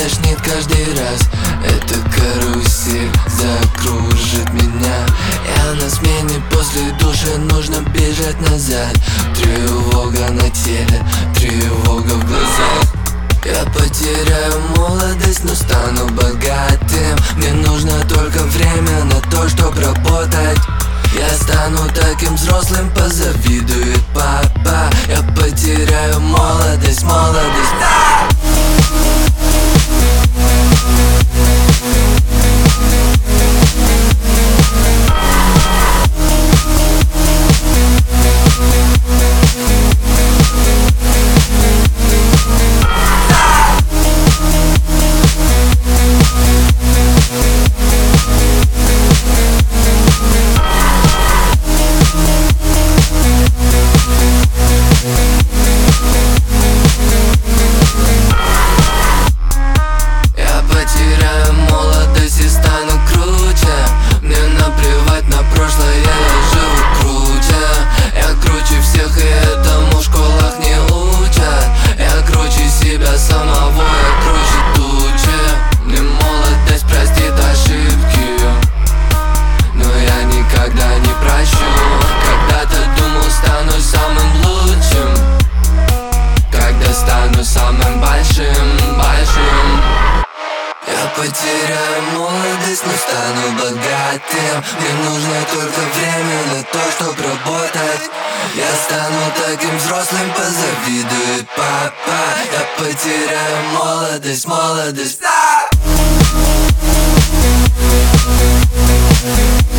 тошнит каждый раз. Эта карусель закружит меня. Я на смене, после душа нужно бежать назад. Тревога на теле, тревога в глазах. Я потеряю молодость, но стану богатым. Мне нужно только время на то, чтоб работать. Я стану таким взрослым, позавидует папа. Я потеряю молодость, молодость. Самым большим. Я потеряю молодость, но стану богатым. Мне нужно только время на то, чтоб работать. Я стану таким взрослым, позавидует папа. Я потеряю молодость, молодость.